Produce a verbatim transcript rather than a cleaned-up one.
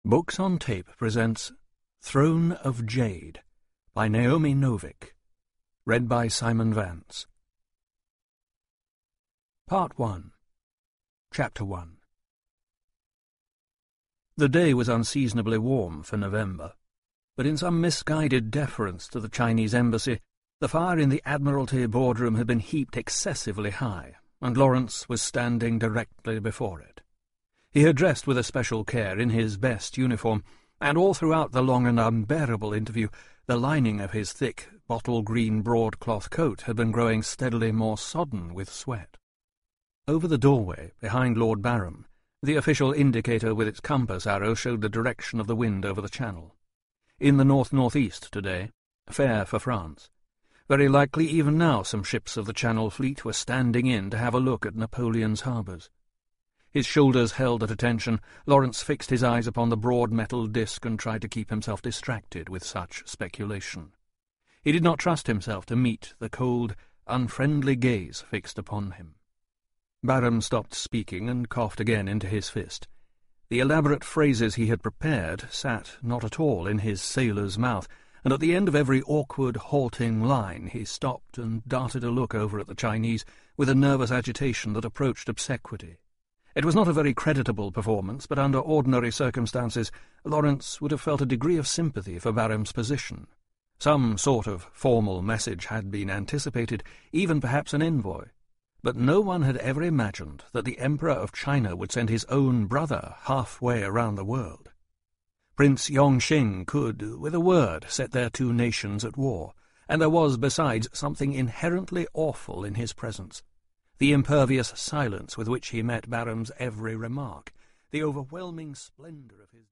Books on Tape presents Throne of Jade by Naomi Novik, read by Simon Vance. Part one, Chapter one. The day was unseasonably warm for November, but in some misguided deference to the Chinese embassy, the fire in the Admiralty boardroom had been heaped excessively high, and Lawrence was standing directly before it. He had dressed with especial care in his best uniform, and all throughout the long and unbearable interview the lining of his thick, bottle-green broadcloth coat had been growing steadily more sodden with sweat. Over the doorway, behind Lord Barham, the official indicator with its compass arrow showed the direction of the wind over the channel. In the north-northeast today, fair for France. Very likely even now some ships of the Channel Fleet were standing in to have a look at Napoleon's harbours. His shoulders held at attention, Lawrence fixed his eyes upon the broad metal disc and tried to keep himself distracted with such speculation. He did not trust himself to meet the cold, unfriendly gaze fixed upon him. Barham stopped speaking and coughed again into his fist. The elaborate phrases he had prepared sat not at all in his sailor's mouth, and at the end of every awkward, halting line he stopped and darted a look over at the Chinese with a nervous agitation that approached obsequity. It was not a very creditable performance, but under ordinary circumstances Lawrence would have felt a degree of sympathy for Barham's position. Some sort of formal message had been anticipated, even perhaps an envoy, but no one had ever imagined that the Emperor of China would send his own brother halfway around the world. Prince Yongxing could, with a word, set their two nations at war, and there was, besides, something inherently awful in his presence. The impervious silence with which he met Barham's every remark, the overwhelming splendour of his